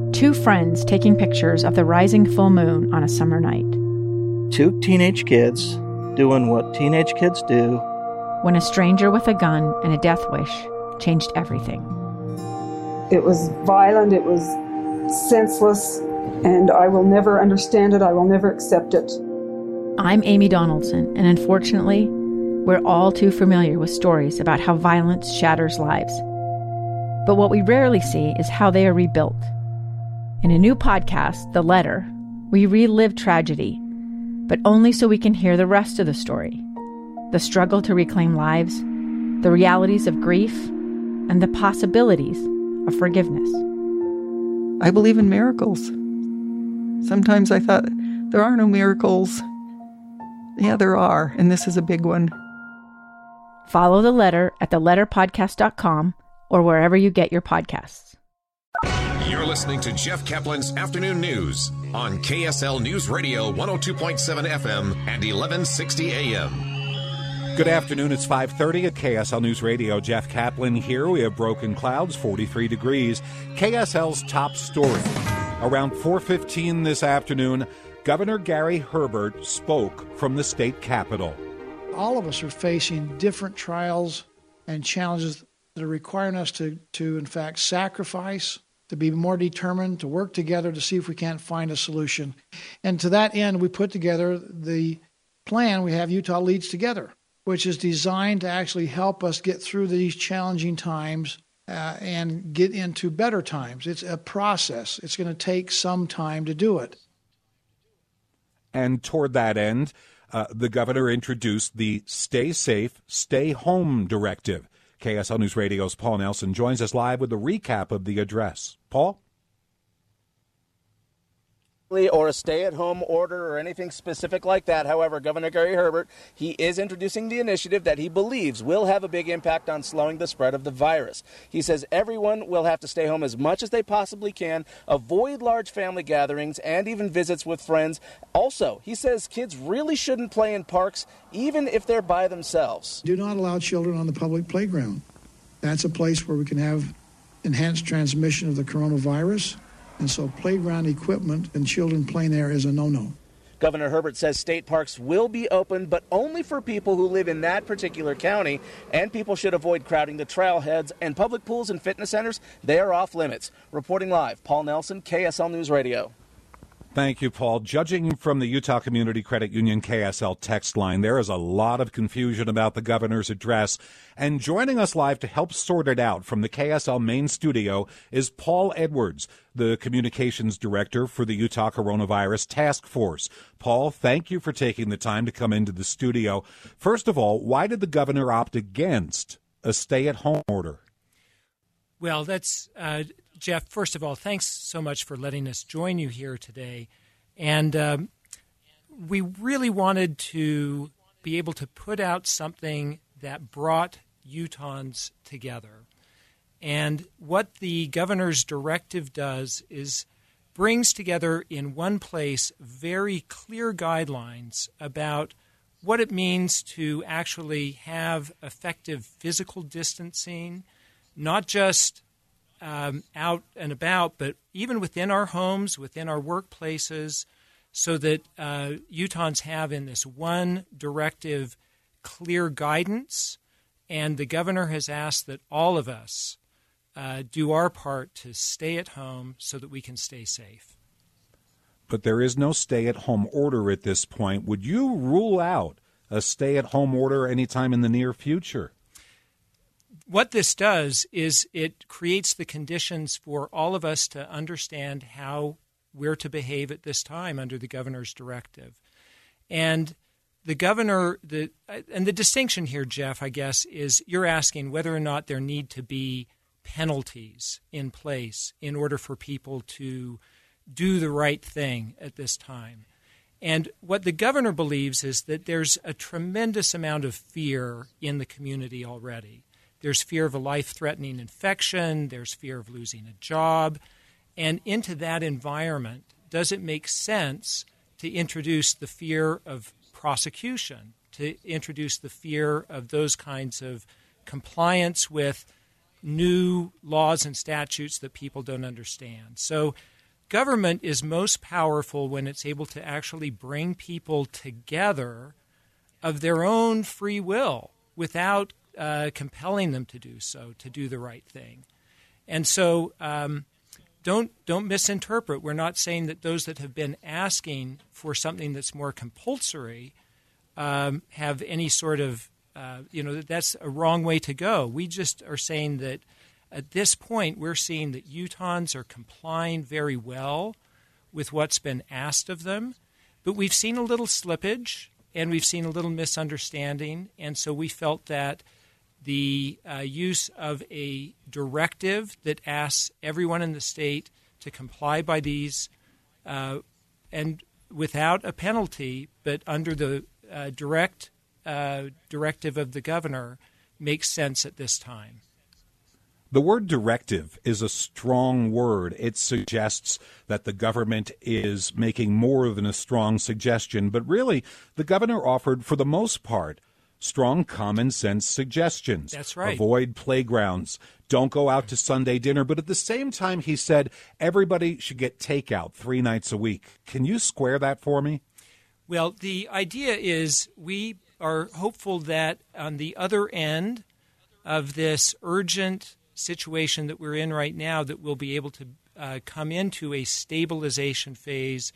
Two friends taking pictures of the rising full moon on a summer night. Two teenage kids doing what teenage kids do. When a stranger with a gun and a death wish changed everything. It was violent, it was senseless, and I will never understand it, I will never accept it. I'm Amy Donaldson, and unfortunately, we're all too familiar with stories about how violence shatters lives. But what we rarely see is how they are rebuilt. In a new podcast, The Letter, we relive tragedy, but only so we can hear the rest of the story. The struggle to reclaim lives, the realities of grief, and the possibilities of forgiveness. I believe in miracles. Sometimes I thought, there are no miracles. Yeah, there are, and this is a big one. Follow The Letter at theletterpodcast.com or wherever you get your podcasts. You're listening to Jeff Kaplan's Afternoon News on KSL News Radio 102.7 FM and 1160 AM. Good afternoon. It's 5:30 at KSL News Radio. Jeff Kaplan here. We have broken clouds, 43 degrees. KSL's top story. Around 4:15 this afternoon, Governor Gary Herbert spoke from the state capitol. All of us are facing different trials and challenges that are requiring us to in fact, sacrifice, to be more determined, to work together to see if we can't find a solution. And to that end, we put together the plan we have Utah Leads Together, which is designed to actually help us get through these challenging times and get into better times. It's a process. It's going to take some time to do it. And toward that end, the governor introduced the Stay Safe, Stay Home Directive. KSL News Radio's Paul Nelson joins us live with a recap of the address. Paul? Or a stay-at-home order or anything specific like that. However, Governor Gary Herbert, he is introducing the initiative that he believes will have a big impact on slowing the spread of the virus. He says everyone will have to stay home as much as they possibly can, avoid large family gatherings, and even visits with friends. Also, he says kids really shouldn't play in parks, even if they're by themselves. Do not allow children on the public playground. That's a place where we can have enhanced transmission of the coronavirus. And so playground equipment and children playing there is a no-no. Governor Herbert says state parks will be open, but only for people who live in that particular county, and people should avoid crowding the trailheads, and public pools and fitness centers, they are off limits. Reporting live, Paul Nelson, KSL News Radio. Thank you, Paul. Judging from the Utah Community Credit Union KSL text line, there is a lot of confusion about the governor's address. And joining us live to help sort it out from the KSL main studio is Paul Edwards, the communications director for the Utah Coronavirus Task Force. Paul, thank you for taking the time to come into the studio. First of all, why did the governor opt against a stay-at-home order? Well, that's... Jeff, first of all, thanks so much for letting us join you here today. And we really wanted to be able to put out something that brought Utahns together. And what the governor's directive does is brings together in one place very clear guidelines about what it means to actually have effective physical distancing, not just out and about, but even within our homes, within our workplaces, so that Utahns have in this one directive clear guidance. And the governor has asked that all of us do our part to stay at home so that we can stay safe. But there is no stay-at-home order at this point. Would you rule out a stay-at-home order anytime in the near future? What this does is it creates the conditions for all of us to understand how we're to behave at this time under the governor's directive. And the governor, the distinction here, Jeff, I guess, is you're asking whether or not there need to be penalties in place in order for people to do the right thing at this time. And what the governor believes is that there's a tremendous amount of fear in the community already. There's fear of a life-threatening infection. There's fear of losing a job. And into that environment, does it make sense to introduce the fear of prosecution, to introduce the fear of those kinds of compliance with new laws and statutes that people don't understand? So government is most powerful when it's able to actually bring people together of their own free will without compelling them to do so, to do the right thing. And so don't misinterpret. We're not saying that those that have been asking for something that's more compulsory have any sort of, that's a wrong way to go. We just are saying that at this point we're seeing that Utahns are complying very well with what's been asked of them. But we've seen a little slippage and we've seen a little misunderstanding. And so we felt that the use of a directive that asks everyone in the state to comply by these and without a penalty, but under the directive of the governor, makes sense at this time. The word directive is a strong word. It suggests that the government is making more than a strong suggestion, but really the governor offered, for the most part, strong common sense suggestions. That's right. Avoid playgrounds. Don't go out to Sunday dinner. But at the same time, he said everybody should get takeout 3 nights a week. Can you square that for me? Well, the idea is we are hopeful that on the other end of this urgent situation that we're in right now, that we'll be able to come into a stabilization phase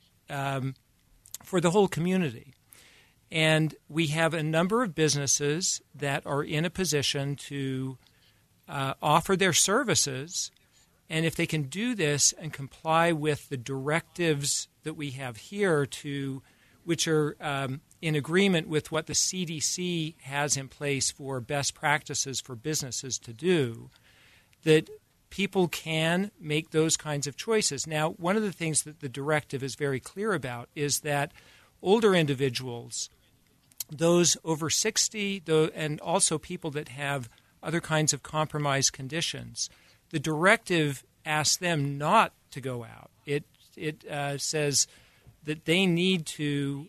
for the whole community. And we have a number of businesses that are in a position to offer their services. And if they can do this and comply with the directives that we have here, which are in agreement with what the CDC has in place for best practices for businesses to do, that people can make those kinds of choices. Now, one of the things that the directive is very clear about is that older individuals, those over 60, and also people that have other kinds of compromised conditions, the directive asks them not to go out. It says that they need to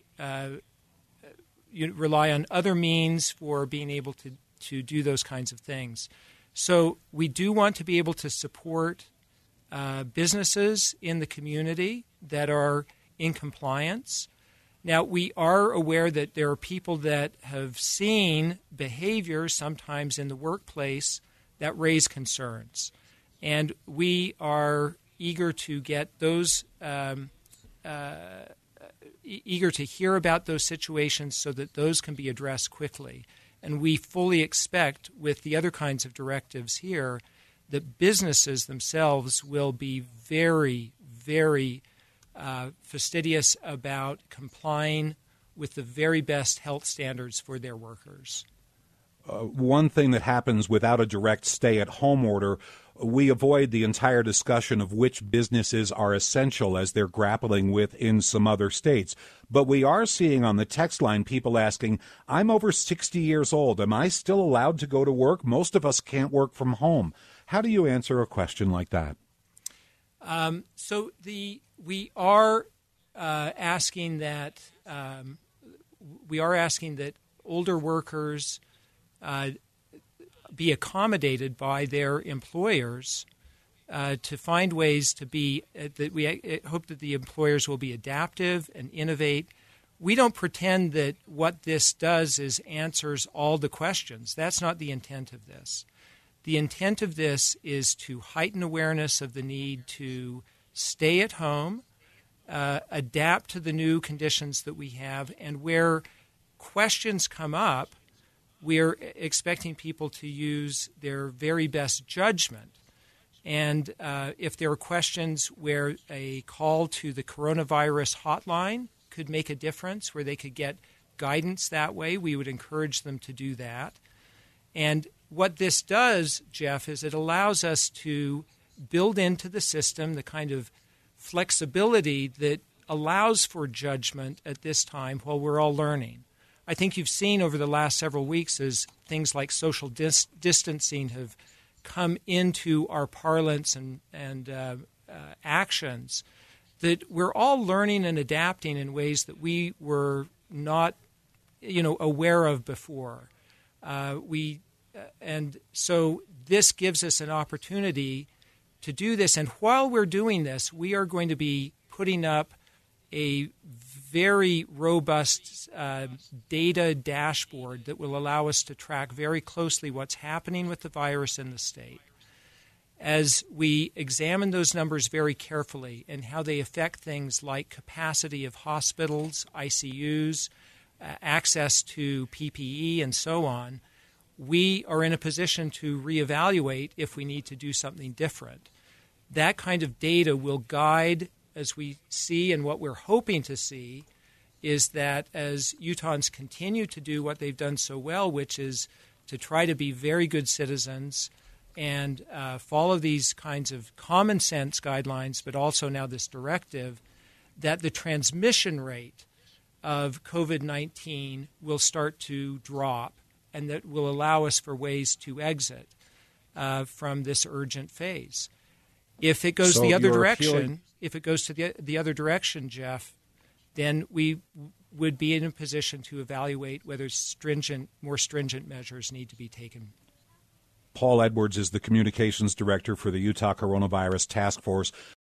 rely on other means for being able to do those kinds of things. So we do want to be able to support businesses in the community that are in compliance. Now, we are aware that there are people that have seen behavior sometimes in the workplace that raise concerns. And we are eager to get those eager to hear about those situations so that those can be addressed quickly. And we fully expect, with the other kinds of directives here, that businesses themselves will be very, very fastidious about complying with the very best health standards for their workers. One thing that happens without a direct stay-at-home order, we avoid the entire discussion of which businesses are essential as they're grappling with in some other states. But we are seeing on the text line people asking, I'm over 60 years old. Am I still allowed to go to work? Most of us can't work from home. How do you answer a question like that? We are asking that older workers be accommodated by their employers to find ways to be that we hope that the employers will be adaptive and innovate. We don't pretend that what this does is answers all the questions. That's not the intent of this. The intent of this is to heighten awareness of the need to stay at home, adapt to the new conditions that we have, and where questions come up, we're expecting people to use their very best judgment. And if there are questions where a call to the coronavirus hotline could make a difference, where they could get guidance that way, we would encourage them to do that. And what this does, Jeff, is it allows us to build into the system the kind of flexibility that allows for judgment at this time while we're all learning. I think you've seen over the last several weeks as things like social distancing have come into our parlance and actions, that we're all learning and adapting in ways that we were not, aware of before. And so this gives us an opportunity to do this. And while we're doing this, we are going to be putting up a very robust data dashboard that will allow us to track very closely what's happening with the virus in the state. As we examine those numbers very carefully and how they affect things like capacity of hospitals, ICUs, access to PPE, and so on, we are in a position to reevaluate if we need to do something different. That kind of data will guide as we see, and what we're hoping to see is that as Utahns continue to do what they've done so well, which is to try to be very good citizens and follow these kinds of common sense guidelines, but also now this directive, that the transmission rate of COVID-19 will start to drop, and that will allow us for ways to exit from this urgent phase. If it goes the other direction, the other direction, Jeff, then we would be in a position to evaluate whether more stringent measures need to be taken. Paul Edwards is the communications director for the Utah Coronavirus Task Force.